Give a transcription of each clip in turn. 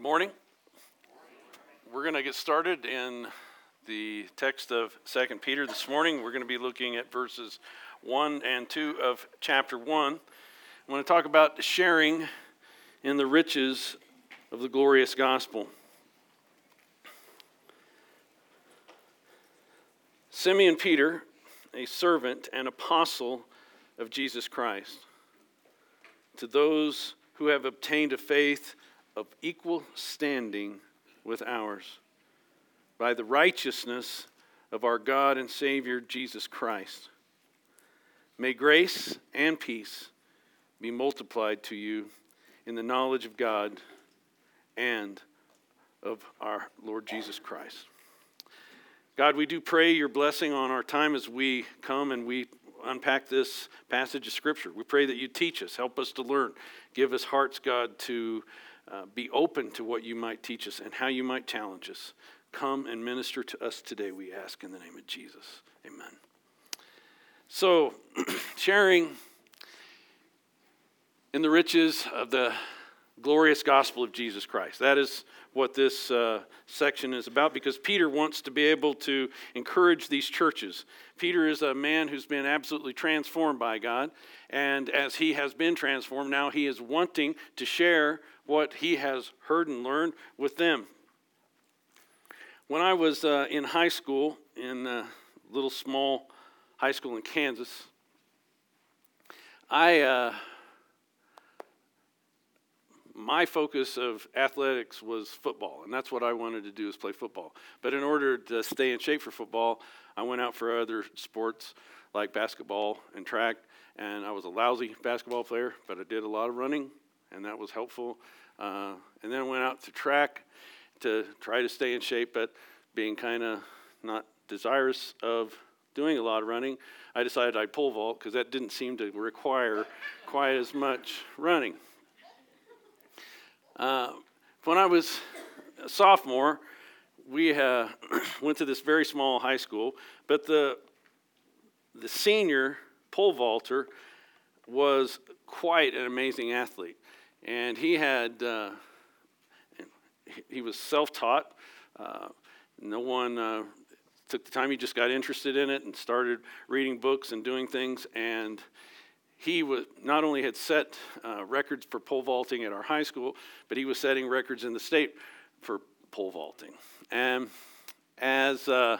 Morning. We're going to get started in the text of 2 Peter this morning. We're going to be looking at verses 1 and 2 of chapter 1. I want to talk about sharing in the riches of the glorious gospel. Simeon Peter, a servant and apostle of Jesus Christ, to those who have obtained a faith of equal standing with ours, by the righteousness of our God and Savior Jesus Christ. May grace and peace be multiplied to you in the knowledge of God and of our Lord Jesus Christ. God, we do pray your blessing on our time as we come and we unpack this passage of Scripture. We pray that you teach us, help us to learn, give us hearts, God, to be open to what you might teach us and how you might challenge us. Come and minister to us today, we ask in the name of Jesus. Amen. So, sharing in the riches of the glorious gospel of Jesus Christ. That is what this section is about, because Peter wants to be able to encourage these churches. Peter is a man who's been absolutely transformed by God, and as he has been transformed, now he is wanting to share what he has heard and learned with them. When I was in high school, in a little small high school in Kansas, my focus of athletics was football, and that's what I wanted to do, is play football. But in order to stay in shape for football, I went out for other sports like basketball and track, and I was a lousy basketball player, but I did a lot of running, and that was helpful. And then I went out to track to try to stay in shape, but being kind of not desirous of doing a lot of running, I decided I'd pole vault because that didn't seem to require quite as much running. When I was a sophomore, we went to this very small high school, but the senior pole vaulter was quite an amazing athlete. And he was self-taught. No one took the time. He just got interested in it and started reading books and doing things. And he not only had set records for pole vaulting at our high school, but he was setting records in the state for pole vaulting. And as I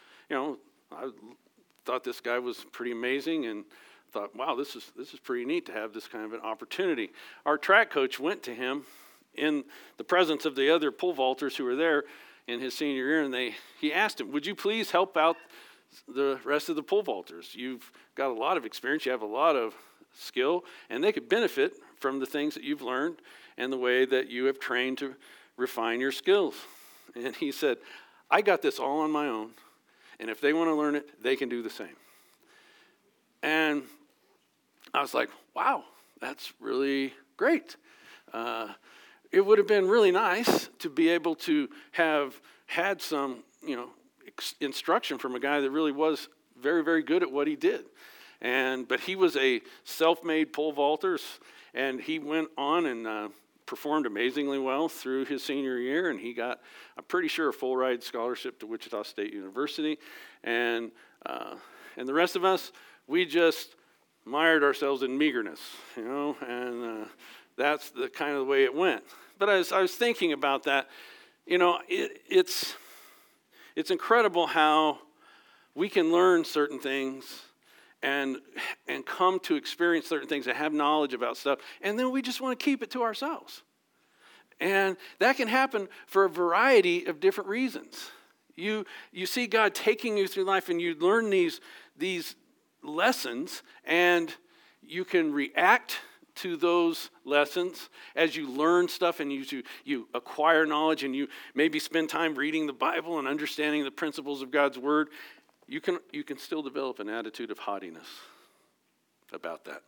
thought this guy was pretty amazing, and thought, wow, this is pretty neat to have this kind of an opportunity. Our track coach went to him in the presence of the other pole vaulters who were there in his senior year, and he asked him, would you please help out the rest of the pole vaulters? You've got a lot of experience, you have a lot of skill, and they could benefit from the things that you've learned and the way that you have trained to refine your skills. And he said, I got this all on my own, and if they want to learn it, they can do the same. And I was like, wow, that's really great. It would have been really nice to be able to have had some, instruction from a guy that really was very, very good at what he did. But he was a self-made pole vaulter, and he went on and performed amazingly well through his senior year, and he got, I'm pretty sure, a full ride scholarship to Wichita State University. And the rest of us, we just mired ourselves in meagerness, and that's the kind of the way it went. But as I was thinking about that, it's incredible how we can learn certain things and come to experience certain things and have knowledge about stuff, and then we just want to keep it to ourselves. And that can happen for a variety of different reasons. You see God taking you through life, and you learn these lessons, and you can react to those lessons as you learn stuff and you acquire knowledge, and you maybe spend time reading the Bible and understanding the principles of God's Word. You can still develop an attitude of haughtiness about that.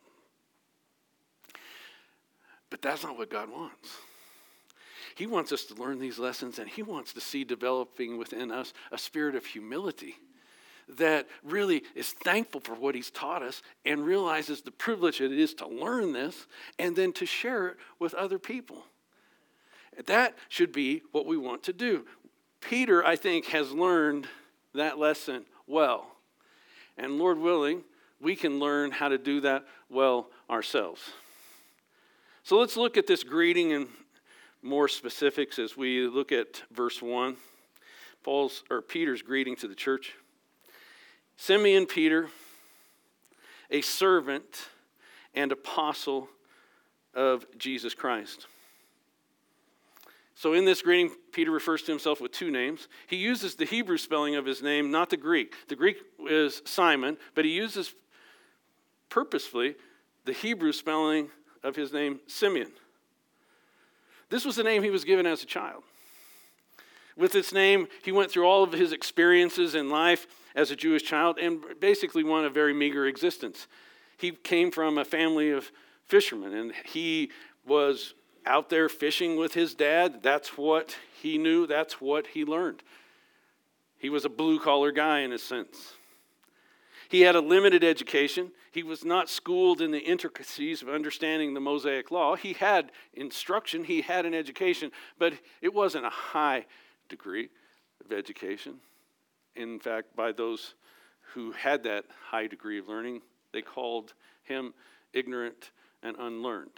But that's not what God wants. He wants us to learn these lessons, and he wants to see developing within us a spirit of humility that really is thankful for what he's taught us and realizes the privilege it is to learn this and then to share it with other people. That should be what we want to do. Peter, I think, has learned that lesson well. And Lord willing, we can learn how to do that well ourselves. So let's look at this greeting in more specifics as we look at verse 1. Peter's greeting to the church. Simeon Peter, a servant and apostle of Jesus Christ. So in this greeting, Peter refers to himself with two names. He uses the Hebrew spelling of his name, not the Greek. The Greek is Simon, but he uses purposefully the Hebrew spelling of his name, Simeon. This was the name he was given as a child. With this name, he went through all of his experiences in life as a Jewish child and basically won a very meager existence. He came from a family of fishermen, and he was out there fishing with his dad. That's what he knew. That's what he learned. He was a blue-collar guy in a sense. He had a limited education. He was not schooled in the intricacies of understanding the Mosaic law. He had instruction. He had an education, but it wasn't a high degree of education. In fact, by those who had that high degree of learning, they called him ignorant and unlearned.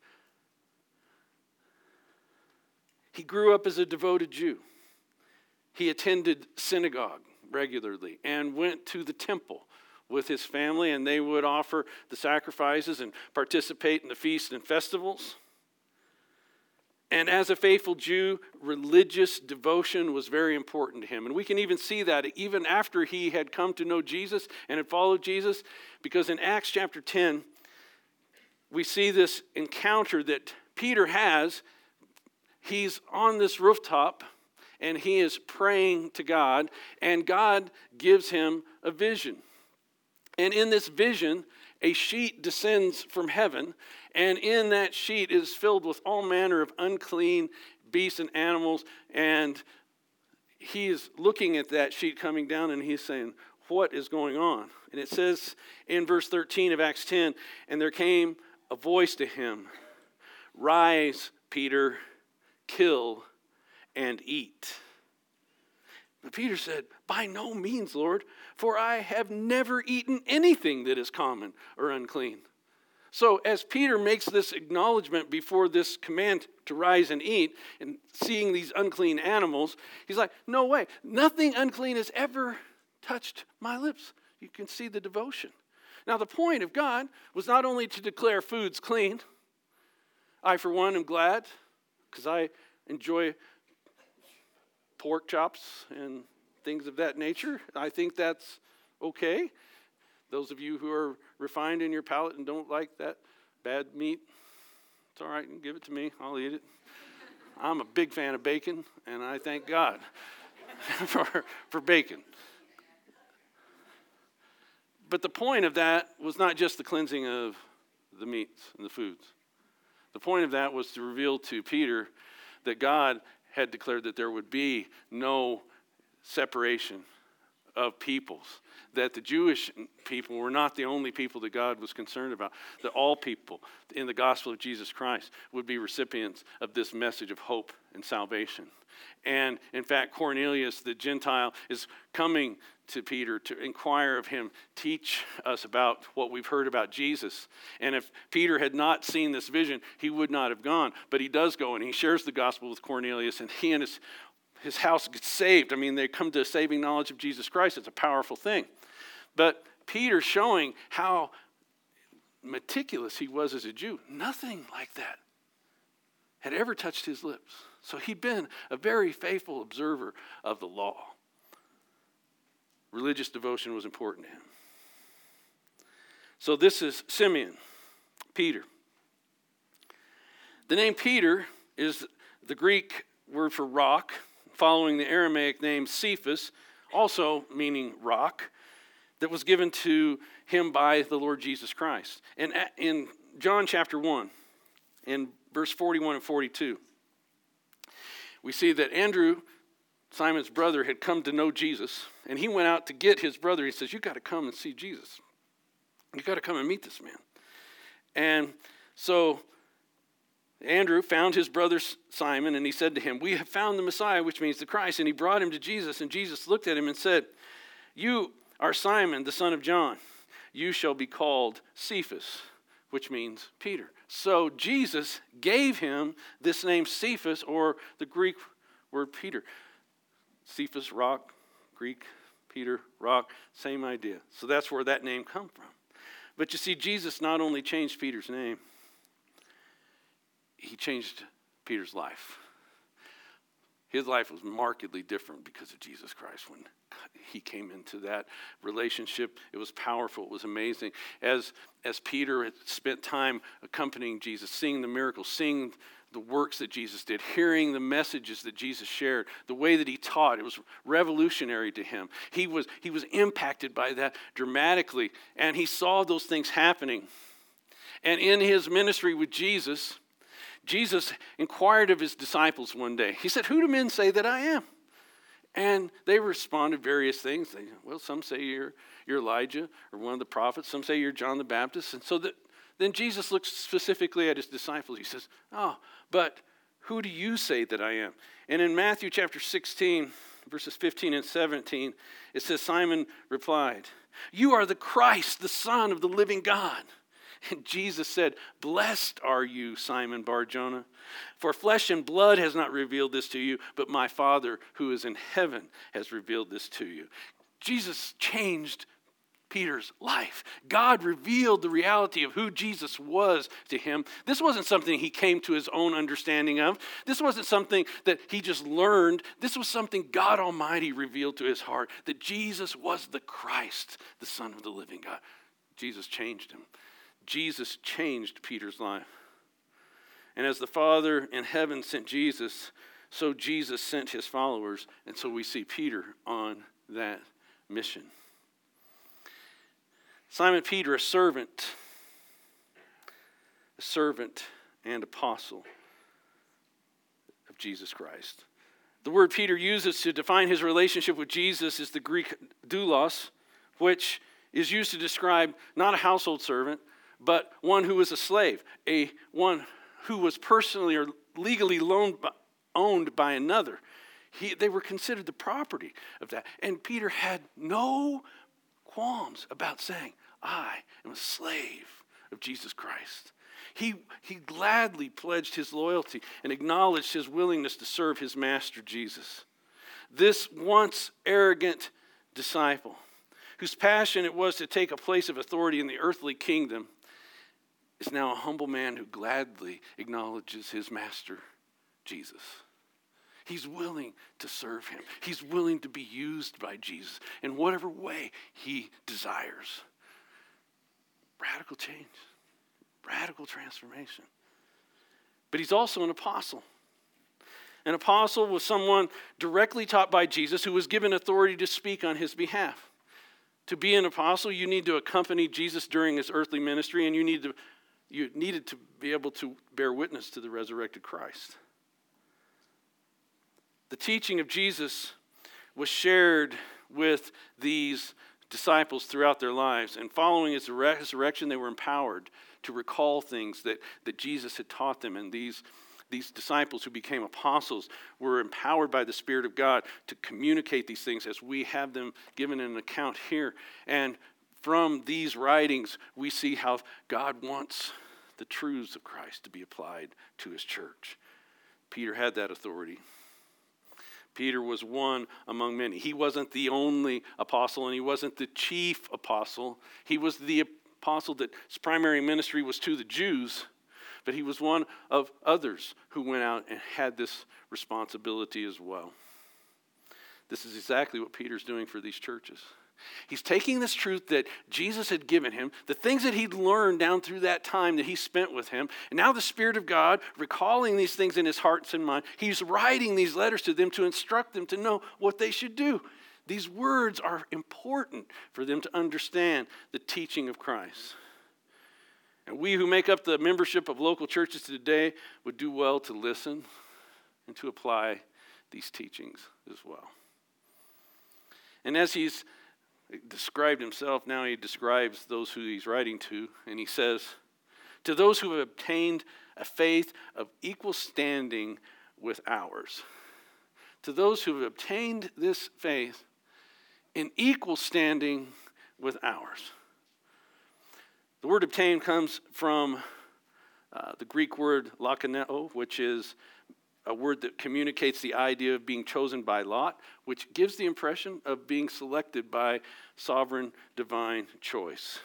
He grew up as a devoted Jew. He attended synagogue regularly and went to the temple with his family, and they would offer the sacrifices and participate in the feasts and festivals. And as a faithful Jew, religious devotion was very important to him. And we can even see that even after he had come to know Jesus and had followed Jesus, because in Acts chapter 10, we see this encounter that Peter has. He's on this rooftop, and he is praying to God, and God gives him a vision. And in this vision, a sheet descends from heaven, and in that sheet is filled with all manner of unclean beasts and animals, and he is looking at that sheet coming down, and he's saying, what is going on? And it says in verse 13 of Acts 10, and there came a voice to him, rise, Peter, kill and eat. But Peter said, by no means, Lord, for I have never eaten anything that is common or unclean. So as Peter makes this acknowledgement before this command to rise and eat, and seeing these unclean animals, he's like, no way, nothing unclean has ever touched my lips. You can see the devotion. Now the point of God was not only to declare foods clean. I, for one, am glad, because I enjoy pork chops and things of that nature. I think that's okay. Those of you who are refined in your palate and don't like that bad meat, it's all right, you can give it to me. I'll eat it. I'm a big fan of bacon, and I thank God for bacon. But the point of that was not just the cleansing of the meats and the foods. The point of that was to reveal to Peter that God had declared that there would be no separation of peoples, that the Jewish people were not the only people that God was concerned about, that all people in the gospel of Jesus Christ would be recipients of this message of hope and salvation. And in fact, Cornelius, the Gentile, is coming to Peter to inquire of him, teach us about what we've heard about Jesus. And if Peter had not seen this vision, he would not have gone. But he does go, and he shares the gospel with Cornelius, and he and his house gets saved. I mean, they come to a saving knowledge of Jesus Christ. It's a powerful thing. But Peter showing how meticulous he was as a Jew, nothing like that had ever touched his lips. So he'd been a very faithful observer of the law. Religious devotion was important to him. So this is Simeon, Peter. The name Peter is the Greek word for rock, following the Aramaic name Cephas, also meaning rock, that was given to him by the Lord Jesus Christ. And in John chapter 1, in verse 41 and 42, we see that Andrew, Simon's brother, had come to know Jesus, and he went out to get his brother. He says, you got to come and see Jesus. You got to come and meet this man. And so Andrew found his brother Simon, and he said to him, "We have found the Messiah," which means the Christ. And he brought him to Jesus, and Jesus looked at him and said, "You are Simon, the son of John. You shall be called Cephas," which means Peter. So Jesus gave him this name Cephas, or the Greek word Peter. Cephas, rock, Greek, Peter, rock, same idea. So that's where that name comes from. But you see, Jesus not only changed Peter's name, he changed Peter's life. His life was markedly different because of Jesus Christ. When he came into that relationship, it was powerful, it was amazing. As Peter had spent time accompanying Jesus, seeing the miracles, seeing the works that Jesus did, hearing the messages that Jesus shared, the way that he taught, it was revolutionary to him. He was impacted by that dramatically, and he saw those things happening. And in his ministry with Jesus, Jesus inquired of his disciples one day. He said, "Who do men say that I am?" And they responded various things. Well, some say you're Elijah or one of the prophets. Some say you're John the Baptist. And so then Jesus looks specifically at his disciples. He says, "Oh, but who do you say that I am?" And in Matthew chapter 16, verses 15 and 17, it says, Simon replied, "You are the Christ, the Son of the living God." And Jesus said, "Blessed are you, Simon Bar-Jonah, for flesh and blood has not revealed this to you, but my Father who is in heaven has revealed this to you." Jesus changed Peter's life. God revealed the reality of who Jesus was to him. This wasn't something he came to his own understanding of. This wasn't something that he just learned. This was something God Almighty revealed to his heart, that Jesus was the Christ, the Son of the living God. Jesus changed him. Jesus changed Peter's life. And as the Father in heaven sent Jesus, so Jesus sent his followers. And so we see Peter on that mission. Simon Peter, a servant and apostle of Jesus Christ. The word Peter uses to define his relationship with Jesus is the Greek doulos, which is used to describe not a household servant, but one who was a slave, one who was personally or legally owned by another. They were considered the property of that. And Peter had no qualms about saying, "I am a slave of Jesus Christ." He gladly pledged his loyalty and acknowledged his willingness to serve his master Jesus. This once arrogant disciple, whose passion it was to take a place of authority in the earthly kingdom, is now a humble man who gladly acknowledges his master, Jesus. He's willing to serve him. He's willing to be used by Jesus in whatever way he desires. Radical change, radical transformation. But he's also an apostle. An apostle was someone directly taught by Jesus who was given authority to speak on his behalf. To be an apostle, you need to accompany Jesus during his earthly ministry, and you needed to be able to bear witness to the resurrected Christ. The teaching of Jesus was shared with these disciples throughout their lives, and following his resurrection, they were empowered to recall things that Jesus had taught them, and these disciples who became apostles were empowered by the Spirit of God to communicate these things as we have them given in an account here. And from these writings, we see how God wants the truths of Christ to be applied to his church. Peter had that authority. Peter was one among many. He wasn't the only apostle, and he wasn't the chief apostle. He was the apostle that's primary ministry was to the Jews, but he was one of others who went out and had this responsibility as well. This is exactly what Peter's doing for these churches. He's taking this truth that Jesus had given him, the things that he'd learned down through that time that he spent with him, and now the Spirit of God, recalling these things in his hearts and mind, he's writing these letters to them to instruct them to know what they should do. These words are important for them to understand the teaching of Christ. And we who make up the membership of local churches today would do well to listen and to apply these teachings as well. And as he's described himself, now he describes those who he's writing to, and he says, "To those who have obtained a faith of equal standing with ours. To those who have obtained this faith in equal standing with ours. The word obtain comes from the Greek word lakaneo, which is a word that communicates the idea of being chosen by lot, which gives the impression of being selected by sovereign divine choice.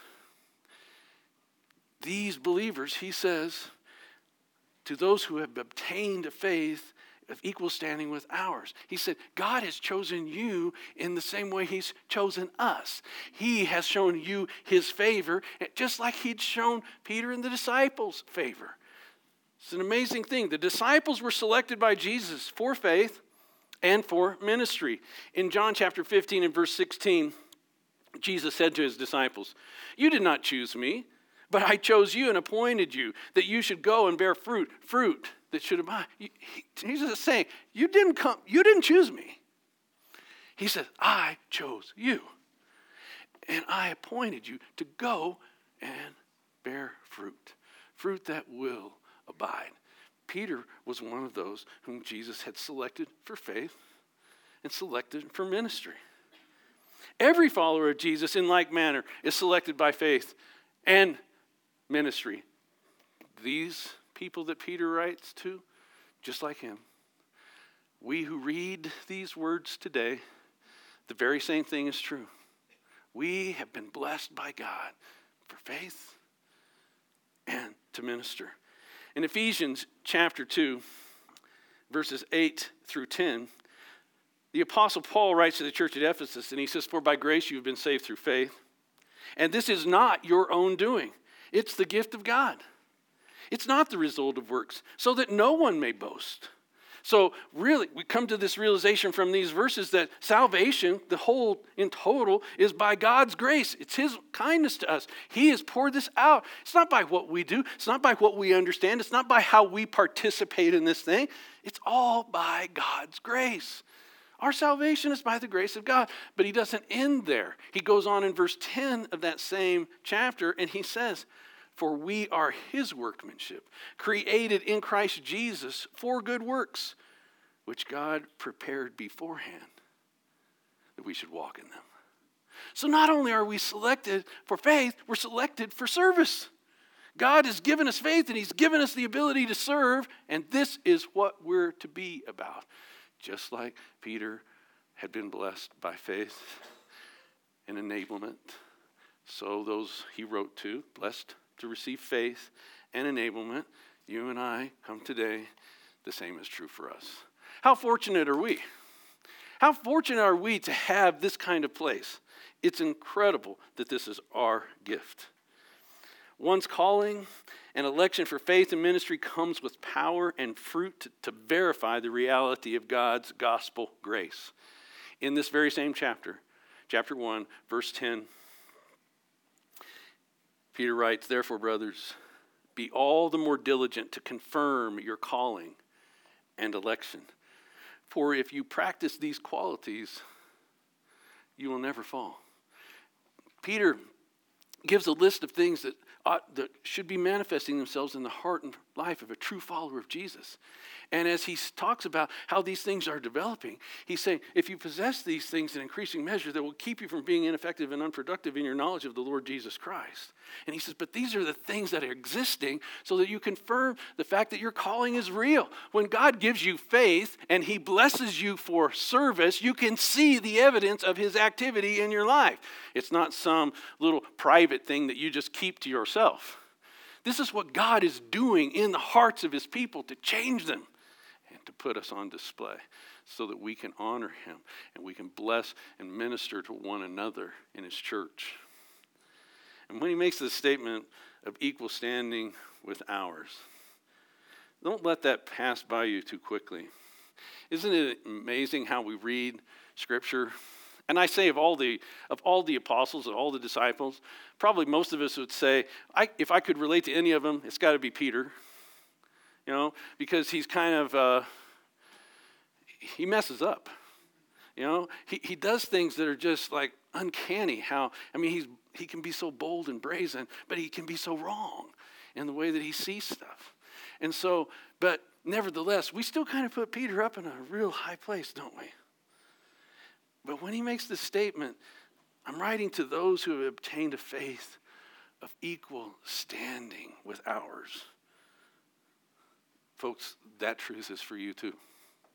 These believers, he says, to those who have obtained a faith of equal standing with ours. He said, God has chosen you in the same way he's chosen us. He has shown you his favor, just like he'd shown Peter and the disciples favor. It's an amazing thing. The disciples were selected by Jesus for faith and for ministry. In John chapter 15 and verse 16, Jesus said to his disciples, "You did not choose me, but I chose you and appointed you that you should go and bear fruit that should abide." Jesus is saying, you didn't choose me. He says, I chose you. And I appointed you to go and bear fruit that will abide. Peter was one of those whom Jesus had selected for faith and selected for ministry. Every follower of Jesus in like manner is selected by faith and ministry. These people that Peter writes to, just like him, we who read these words today, the very same thing is true. We have been blessed by God for faith and to minister. In Ephesians chapter 2, verses 8 through 10, the Apostle Paul writes to the church at Ephesus, and he says, "For by grace you have been saved through faith, and this is not your own doing. It's the gift of God. It's not the result of works, so that no one may boast." So really, we come to this realization from these verses that salvation, the whole in total, is by God's grace. It's his kindness to us. He has poured this out. It's not by what we do. It's not by what we understand. It's not by how we participate in this thing. It's all by God's grace. Our salvation is by the grace of God. But he doesn't end there. He goes on in verse 10 of that same chapter, and he says, "For we are his workmanship, created in Christ Jesus for good works, which God prepared beforehand that we should walk in them." So not only are we selected for faith, we're selected for service. God has given us faith, and he's given us the ability to serve, and this is what we're to be about. Just like Peter had been blessed by faith and enablement, so those he wrote to, blessed to receive faith and enablement, you and I come today, the same is true for us. How fortunate are we? How fortunate are we to have this kind of place? It's incredible that this is our gift. One's calling and election for faith and ministry comes with power and fruit to verify the reality of God's gospel grace. In this very same chapter 1, verse 10, Peter writes, "Therefore, brothers, be all the more diligent to confirm your calling and election. For if you practice these qualities, you will never fall." Peter gives a list of things that should be manifesting themselves in the heart and life of a true follower of Jesus. And as he talks about how these things are developing, he's saying, if you possess these things in increasing measure, that will keep you from being ineffective and unproductive in your knowledge of the Lord Jesus Christ. And he says, but these are the things that are existing so that you confirm the fact that your calling is real. When God gives you faith and he blesses you for service, you can see the evidence of his activity in your life. It's not some little private thing that you just keep to yourself. This is what God is doing in the hearts of his people to change them and to put us on display so that we can honor him and we can bless and minister to one another in his church. And when he makes this statement of equal standing with ours, don't let that pass by you too quickly. Isn't it amazing how we read Scripture? And I say of all the apostles and all the disciples, probably most of us would say, if I could relate to any of them, it's got to be Peter. You know, because he's kind of, he messes up. You know, he does things that are just like uncanny. He can be so bold and brazen, but he can be so wrong in the way that he sees stuff. And so, but nevertheless, we still kind of put Peter up in a real high place, don't we? But when he makes this statement, I'm writing to those who have obtained a faith of equal standing with ours. Folks, that truth is for you too.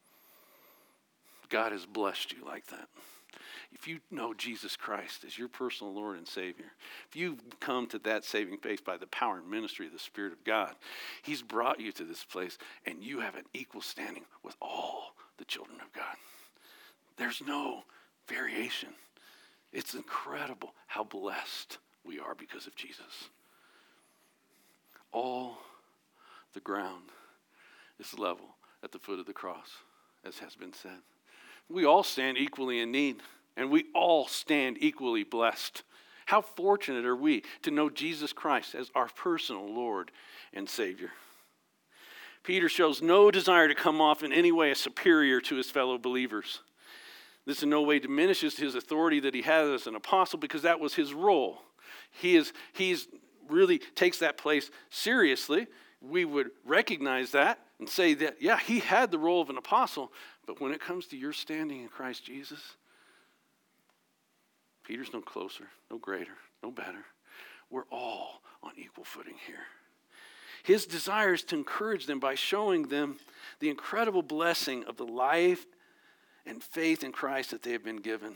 God has blessed you like that. If you know Jesus Christ as your personal Lord and Savior, if you've come to that saving faith by the power and ministry of the Spirit of God, he's brought you to this place and you have an equal standing with all the children of God. There's no variation. It's incredible how blessed we are because of Jesus. All the ground is level at the foot of the cross, as has been said. We all stand equally in need, and we all stand equally blessed. How fortunate are we to know Jesus Christ as our personal Lord and Savior. Peter shows no desire to come off in any way as superior to his fellow believers. This in no way diminishes his authority that he has as an apostle, because that was his role. He's really takes that place seriously. We would recognize that and say that, yeah, he had the role of an apostle, but when it comes to your standing in Christ Jesus, Peter's no closer, no greater, no better. We're all on equal footing here. His desire is to encourage them by showing them the incredible blessing of the life and faith in Christ that they have been given.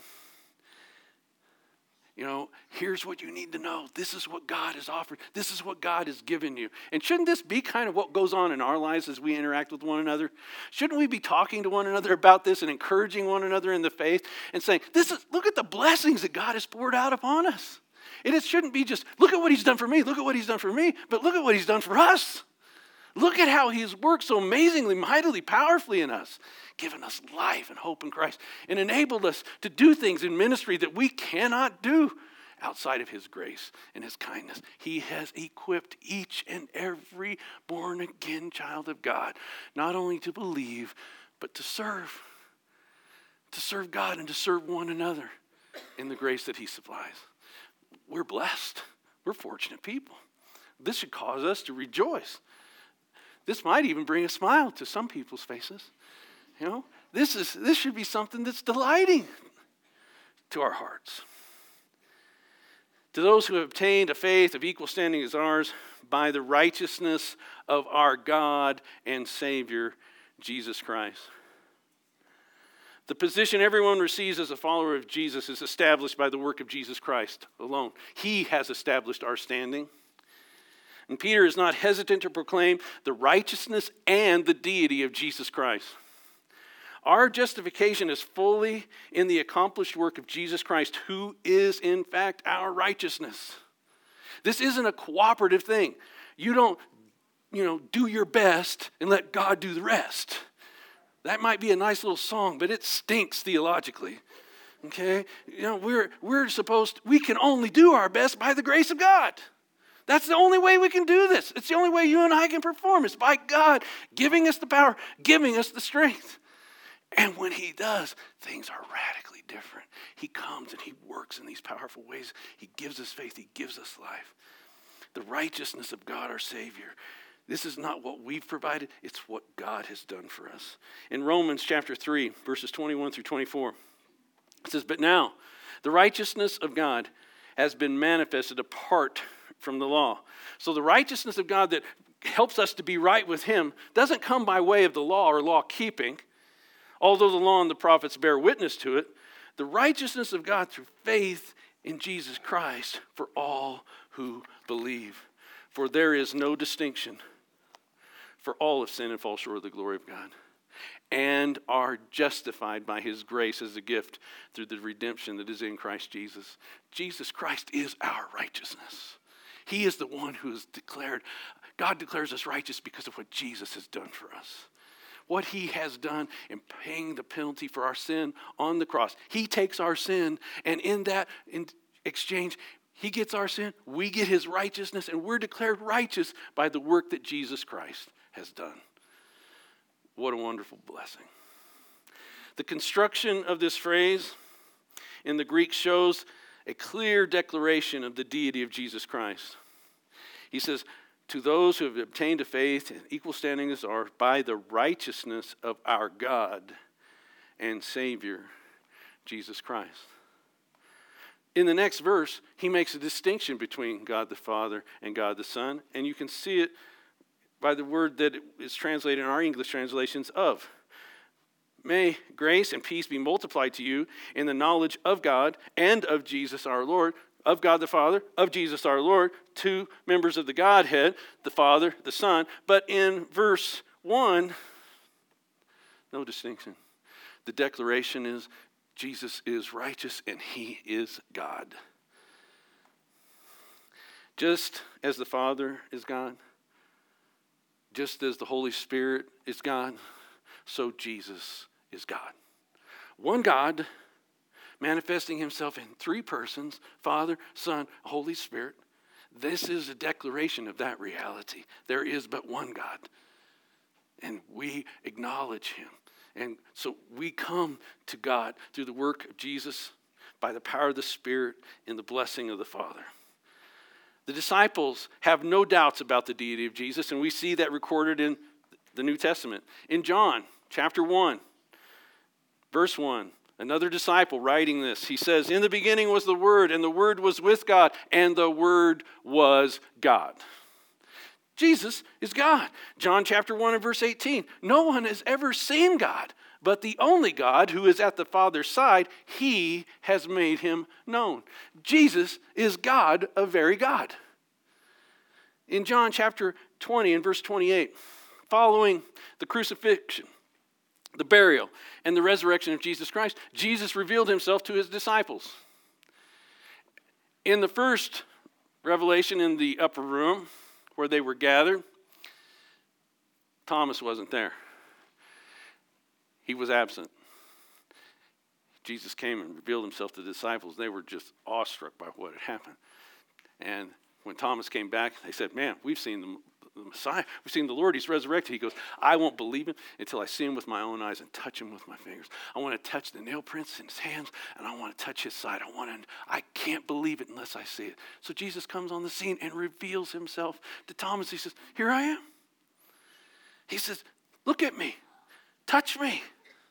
You know, here's what you need to know. This is what God has offered. This is what God has given you. And shouldn't this be kind of what goes on in our lives as we interact with one another? Shouldn't we be talking to one another about this and encouraging one another in the faith and saying, look at the blessings that God has poured out upon us. And it shouldn't be just, look at what he's done for me, look at what he's done for me, but look at what he's done for us. Look at how he's worked so amazingly, mightily, powerfully in us, given us life and hope in Christ, and enabled us to do things in ministry that we cannot do outside of his grace and his kindness. He has equipped each and every born-again child of God, not only to believe, but to serve God and to serve one another in the grace that he supplies. We're blessed. We're fortunate people. This should cause us to rejoice. This might even bring a smile to some people's faces. You know, this should be something that's delighting to our hearts. To those who have obtained a faith of equal standing as ours by the righteousness of our God and Savior, Jesus Christ. The position everyone receives as a follower of Jesus is established by the work of Jesus Christ alone. He has established our standing. And Peter is not hesitant to proclaim the righteousness and the deity of Jesus Christ. Our justification is fully in the accomplished work of Jesus Christ, who is in fact our righteousness. This isn't a cooperative thing. You don't, do your best and let God do the rest. That might be a nice little song, but it stinks theologically. Okay? We can only do our best by the grace of God. That's the only way we can do this. It's the only way you and I can perform. It's by God giving us the power, giving us the strength. And when he does, things are radically different. He comes and he works in these powerful ways. He gives us faith. He gives us life. The righteousness of God, our Savior. This is not what we've provided. It's what God has done for us. In Romans chapter 3, verses 21 through 24, it says, "But now the righteousness of God has been manifested apart from the law." So the righteousness of God that helps us to be right with him doesn't come by way of the law or law keeping. Although the law and the prophets bear witness to it, the righteousness of God through faith in Jesus Christ for all who believe. For there is no distinction, for all have sinned and fall short of the glory of God, and are justified by his grace as a gift through the redemption that is in Christ Jesus. Jesus Christ is our righteousness. He is the one who is declared, God declares us righteous because of what Jesus has done for us. What he has done in paying the penalty for our sin on the cross. He takes our sin, and in exchange, he gets our sin, we get his righteousness, and we're declared righteous by the work that Jesus Christ has done. What a wonderful blessing. The construction of this phrase in the Greek shows a clear declaration of the deity of Jesus Christ. He says, to those who have obtained a faith and equal standing as ours by the righteousness of our God and Savior, Jesus Christ. In the next verse, he makes a distinction between God the Father and God the Son, and you can see it by the word that is translated in our English translations of. May grace and peace be multiplied to you in the knowledge of God and of Jesus our Lord, of God the Father, of Jesus our Lord, two members of the Godhead, the Father, the Son. But in verse 1, no distinction. The declaration is Jesus is righteous and he is God. Just as the Father is God, just as the Holy Spirit is God, so Jesus is God. One God manifesting himself in three persons, Father, Son, Holy Spirit. This is a declaration of that reality. There is but one God, and we acknowledge him. And so we come to God through the work of Jesus by the power of the Spirit and the blessing of the Father. The disciples have no doubts about the deity of Jesus, and we see that recorded in the New Testament. In John chapter 1, verse 1, another disciple writing this, he says, "In the beginning was the Word, and the Word was with God, and the Word was God." Jesus is God. John chapter 1 and verse 18, "No one has ever seen God, but the only God who is at the Father's side, he has made him known." Jesus is God, a very God. In John chapter 20 and verse 28, following the crucifixion, the burial, and the resurrection of Jesus Christ, Jesus revealed himself to his disciples. In the first revelation in the upper room where they were gathered, Thomas wasn't there. He was absent. Jesus came and revealed himself to the disciples. They were just awestruck by what had happened. And when Thomas came back, they said, "Man, we've seen the Messiah. We've seen the Lord. He's resurrected." He goes, "I won't believe him until I see him with my own eyes and touch him with my fingers. I want to touch the nail prints in his hands, and I want to touch his side. I can't believe it unless I see it." So Jesus comes on the scene and reveals himself to Thomas. He says, "Here I am." He says, "Look at me. Touch me."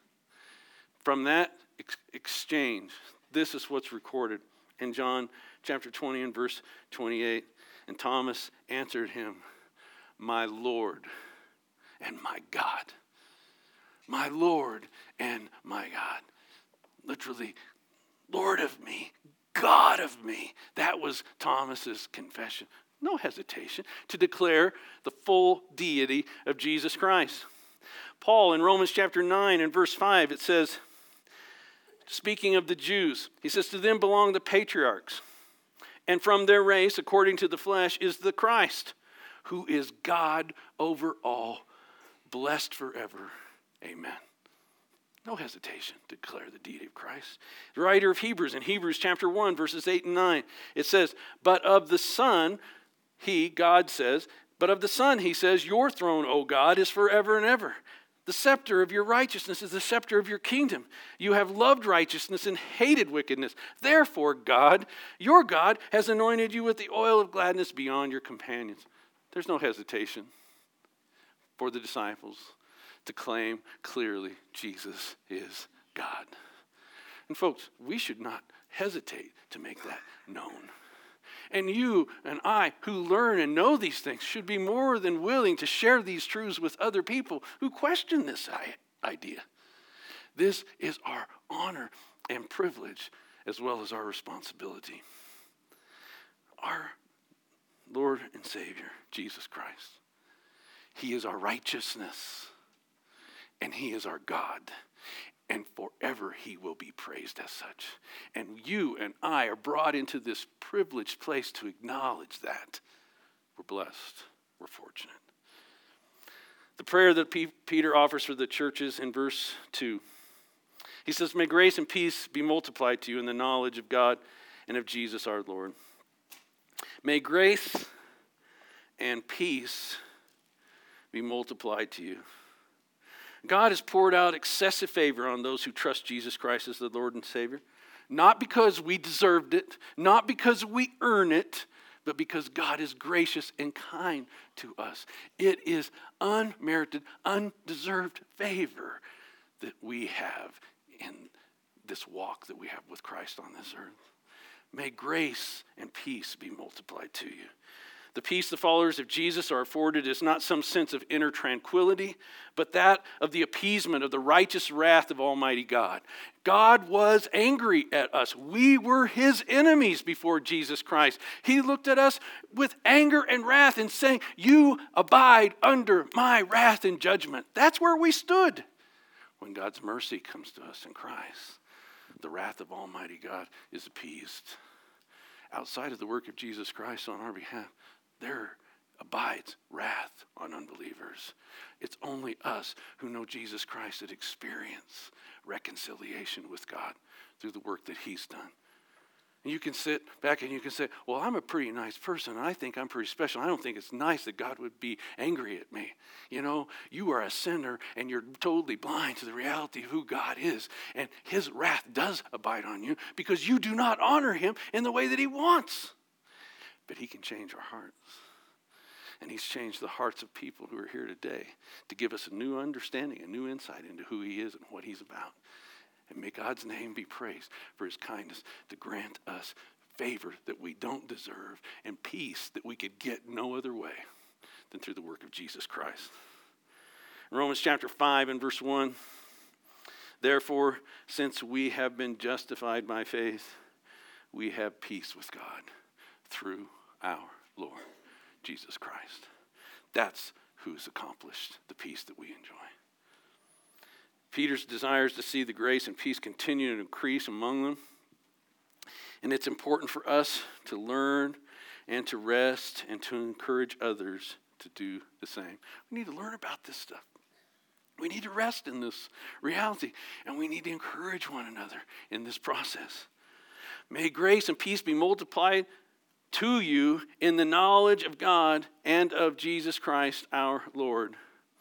From that exchange, this is what's recorded in John chapter 20 and verse 28. "And Thomas answered him, 'My Lord and my God.'" My Lord and my God. Literally, Lord of me, God of me. That was Thomas's confession. No hesitation to declare the full deity of Jesus Christ. Paul in Romans chapter 9 and verse 5, it says, speaking of the Jews, he says, "To them belong the patriarchs, and from their race, according to the flesh, is the Christ, who is God over all, blessed forever. Amen." No hesitation to declare the deity of Christ. The writer of Hebrews, in Hebrews chapter 1, verses 8 and 9, it says, "But of the Son," God says, "but of the Son, he says, 'Your throne, O God, is forever and ever. The scepter of your righteousness is the scepter of your kingdom. You have loved righteousness and hated wickedness. Therefore, God, your God, has anointed you with the oil of gladness beyond your companions.'" There's no hesitation for the disciples to claim clearly Jesus is God. And folks, we should not hesitate to make that known. And you and I, who learn and know these things, should be more than willing to share these truths with other people who question this idea. This is our honor and privilege, as well as our responsibility. Our Lord and Savior, Jesus Christ, he is our righteousness, and he is our God. And forever he will be praised as such. And you and I are brought into this privileged place to acknowledge that. We're blessed. We're fortunate. The prayer that Peter offers for the churches in verse 2. He says, "May grace and peace be multiplied to you in the knowledge of God and of Jesus our Lord." May grace and peace be multiplied to you. God has poured out excessive favor on those who trust Jesus Christ as the Lord and Savior, not because we deserved it, not because we earn it, but because God is gracious and kind to us. It is unmerited, undeserved favor that we have in this walk that we have with Christ on this earth. May grace and peace be multiplied to you. The peace the followers of Jesus are afforded is not some sense of inner tranquility, but that of the appeasement of the righteous wrath of Almighty God. God was angry at us. We were his enemies before Jesus Christ. He looked at us with anger and wrath and saying, you abide under my wrath and judgment. That's where we stood. When God's mercy comes to us in Christ, the wrath of Almighty God is appeased. Outside of the work of Jesus Christ on our behalf, there abides wrath on unbelievers. It's only us who know Jesus Christ that experience reconciliation with God through the work that he's done. And you can sit back and you can say, well, I'm a pretty nice person, and I think I'm pretty special. I don't think it's nice that God would be angry at me. You know, you are a sinner, and you're totally blind to the reality of who God is. And his wrath does abide on you because you do not honor him in the way that he wants. But he can change our hearts. And he's changed the hearts of people who are here today to give us a new understanding, a new insight into who he is and what he's about. And may God's name be praised for his kindness to grant us favor that we don't deserve and peace that we could get no other way than through the work of Jesus Christ. In Romans chapter 5 and verse 1, therefore, since we have been justified by faith, we have peace with God through our Lord Jesus Christ. That's who's accomplished the peace that we enjoy. Peter's desires to see the grace and peace continue to increase among them. And it's important for us to learn and to rest and to encourage others to do the same. We need to learn about this stuff. We need to rest in this reality, and we need to encourage one another in this process. May grace and peace be multiplied to you in the knowledge of God and of Jesus Christ our Lord.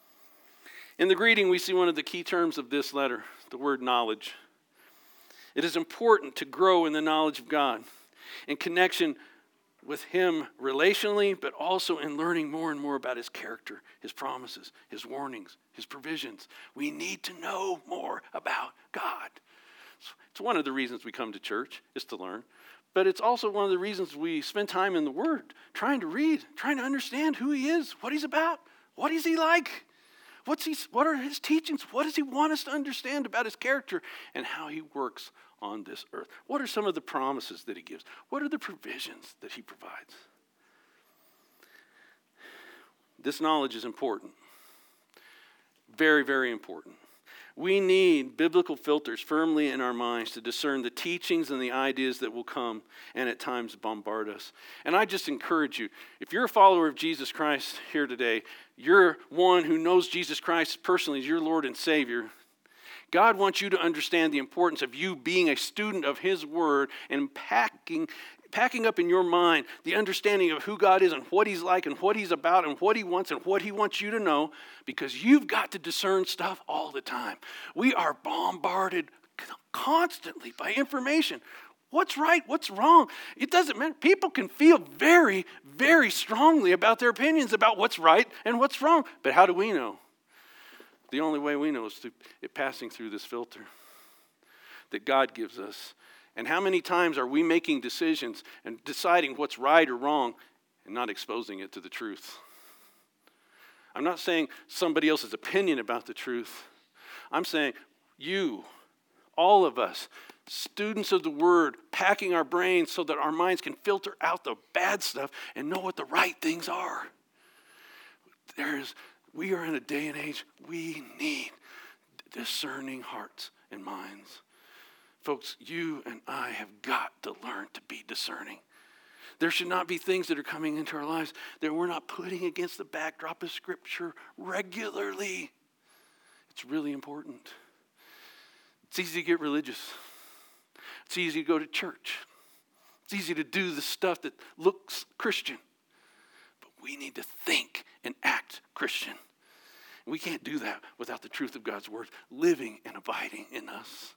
In the greeting, we see one of the key terms of this letter, the word knowledge. It is important to grow in the knowledge of God in connection with him relationally, but also in learning more and more about his character, his promises, his warnings, his provisions. We need to know more about God. It's one of the reasons we come to church, is to learn. But it's also one of the reasons we spend time in the Word, trying to read, trying to understand who he is, what he's about, what is he like, what are his teachings, what does he want us to understand about his character and how he works on this earth. What are some of the promises that he gives? What are the provisions that he provides? This knowledge is important. Very, very important. We need biblical filters firmly in our minds to discern the teachings and the ideas that will come and at times bombard us. And I just encourage you, if you're a follower of Jesus Christ here today, you're one who knows Jesus Christ personally as your Lord and Savior, God wants you to understand the importance of you being a student of his word and packing up in your mind the understanding of who God is and what he's like and what he's about and what he wants you to know, because you've got to discern stuff all the time. We are bombarded constantly by information. What's right? What's wrong? It doesn't matter. People can feel very, very strongly about their opinions about what's right and what's wrong. But how do we know? The only way we know is through it passing through this filter that God gives us. And how many times are we making decisions and deciding what's right or wrong and not exposing it to the truth? I'm not saying somebody else's opinion about the truth. I'm saying you, all of us, students of the word, packing our brains so that our minds can filter out the bad stuff and know what the right things are. We are in a day and age we need discerning hearts and minds. Folks, you and I have got to learn to be discerning. There should not be things that are coming into our lives that we're not putting against the backdrop of Scripture regularly. It's really important. It's easy to get religious. It's easy to go to church. It's easy to do the stuff that looks Christian. But we need to think and act Christian. We can't do that without the truth of God's word living and abiding in us.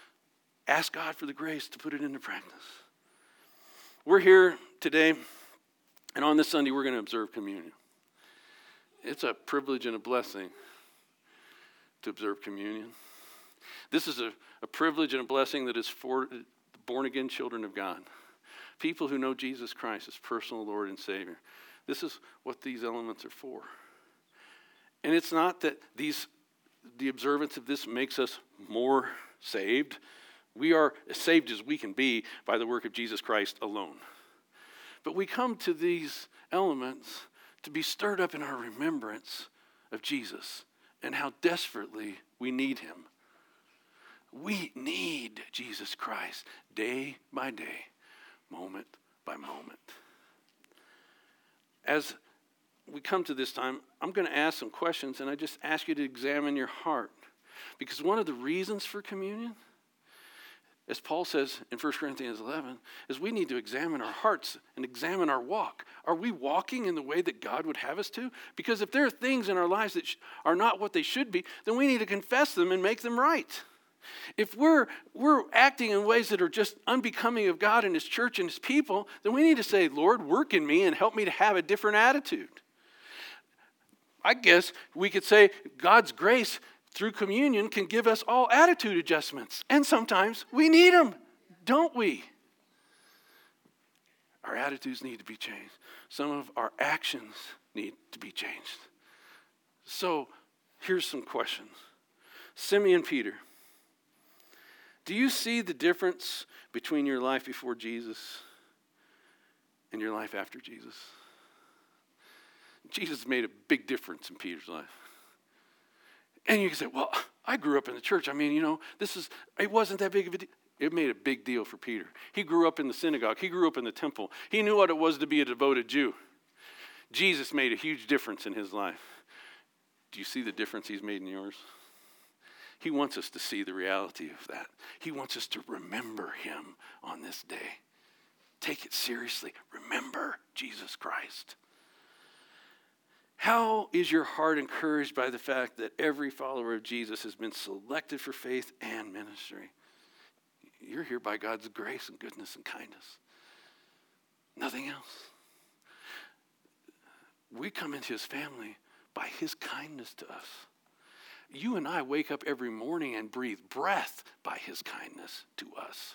Ask God for the grace to put it into practice. We're here today And on this Sunday, we're going to observe communion. It's a privilege and a blessing to observe communion. This is a privilege and a blessing that is for the born-again children of God, people who know Jesus Christ as personal Lord and Savior. This is what these elements are for. And it's not that the observance of this makes us more saved. We are as saved as we can be by the work of Jesus Christ alone. But we come to these elements to be stirred up in our remembrance of Jesus and how desperately we need him. We need Jesus Christ day by day, moment by moment. As we come to this time, I'm going to ask some questions, and I just ask you to examine your heart. Because one of the reasons for communion, as Paul says in 1 Corinthians 11, is we need to examine our hearts and examine our walk. Are we walking in the way that God would have us to? Because if there are things in our lives that are not what they should be, then we need to confess them and make them right. If we're acting in ways that are just unbecoming of God and his church and his people, then we need to say, Lord, work in me and help me to have a different attitude. I guess we could say God's grace through communion can give us all attitude adjustments. And sometimes we need them, don't we? Our attitudes need to be changed. Some of our actions need to be changed. So here's some questions. Simeon Peter, do you see the difference between your life before Jesus and your life after Jesus? Jesus made a big difference in Peter's life. And you can say, well, I grew up in the church. I mean, it wasn't that big of a deal. It made a big deal for Peter. He grew up in the synagogue. He grew up in the temple. He knew what it was to be a devoted Jew. Jesus made a huge difference in his life. Do you see the difference he's made in yours? He wants us to see the reality of that. He wants us to remember him on this day. Take it seriously. Remember Jesus Christ. How is your heart encouraged by the fact that every follower of Jesus has been selected for faith and ministry? You're here by God's grace and goodness and kindness. Nothing else. We come into his family by his kindness to us. You and I wake up every morning and breathe breath by his kindness to us.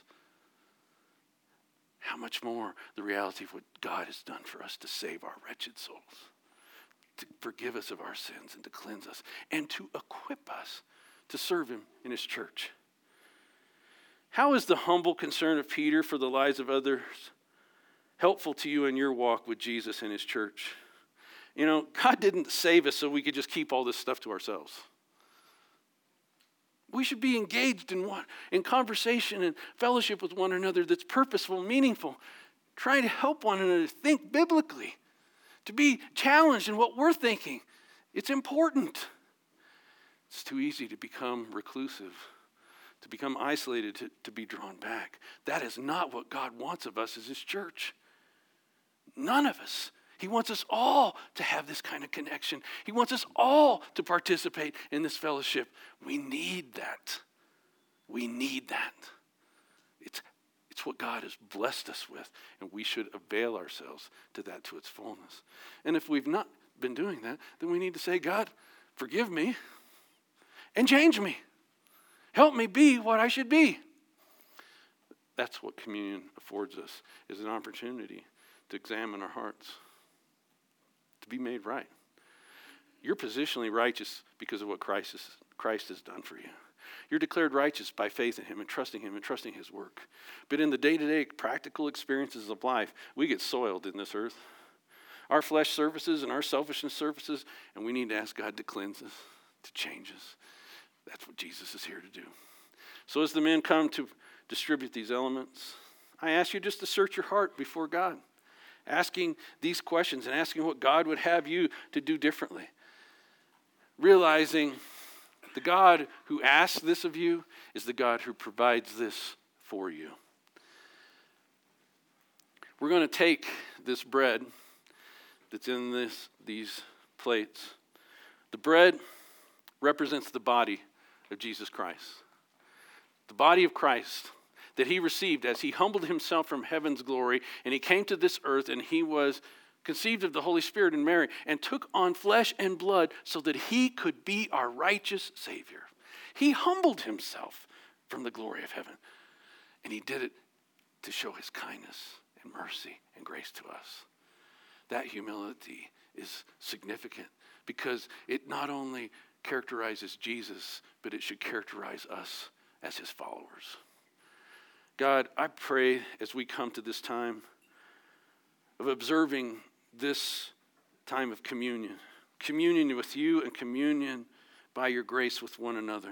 How much more the reality of what God has done for us to save our wretched souls, to forgive us of our sins and to cleanse us, and to equip us to serve him in his church. How is the humble concern of Peter for the lives of others helpful to you in your walk with Jesus and his church? God didn't save us so we could just keep all this stuff to ourselves. We should be engaged in conversation and fellowship with one another that's purposeful, meaningful, trying to help one another think biblically, to be challenged in what we're thinking. It's important. It's too easy to become reclusive, to become isolated, to be drawn back. That is not what God wants of us as his church. None of us. He wants us all to have this kind of connection. He wants us all to participate in this fellowship. We need that. We need that. It's what God has blessed us with, and we should avail ourselves to that to its fullness. And if we've not been doing that, then we need to say, God, forgive me and change me. Help me be what I should be. That's what communion affords us, is an opportunity to examine our hearts, to be made right. You're positionally righteous because of what Christ has done for you. You're declared righteous by faith in him and trusting his work. But in the day-to-day practical experiences of life, we get soiled in this earth. Our flesh surfaces and our selfishness surfaces, and we need to ask God to cleanse us, to change us. That's what Jesus is here to do. So as the men come to distribute these elements, I ask you just to search your heart before God, asking these questions and asking what God would have you to do differently. Realizing the God who asks this of you is the God who provides this for you. We're going to take this bread that's in these plates. The bread represents the body of Jesus Christ. The body of Christ that he received as he humbled himself from heaven's glory, and he came to this earth and he was conceived of the Holy Spirit and Mary, and took on flesh and blood so that he could be our righteous Savior. He humbled himself from the glory of heaven, and he did it to show his kindness and mercy and grace to us. That humility is significant because it not only characterizes Jesus, but it should characterize us as his followers. God, I pray as we come to this time of observing this time of communion with you and communion by your grace with one another.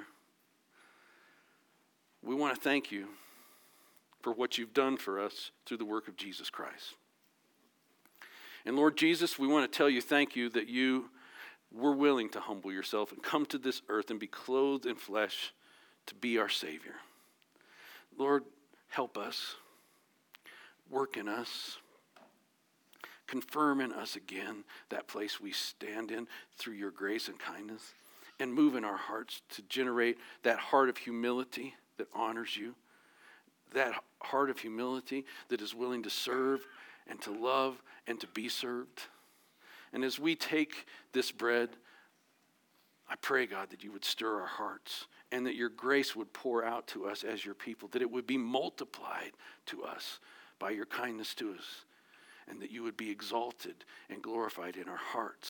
We want to thank you for what you've done for us through the work of Jesus Christ. And Lord Jesus, we want to tell you thank you that you were willing to humble yourself and come to this earth and be clothed in flesh to be our Savior. Lord, help us, work in us, confirm in us again that place we stand in through your grace and kindness, and move in our hearts to generate that heart of humility that honors you, that heart of humility that is willing to serve and to love and to be served. And as we take this bread, I pray, God, that you would stir our hearts and that your grace would pour out to us as your people, that it would be multiplied to us by your kindness to us, and that you would be exalted and glorified in our hearts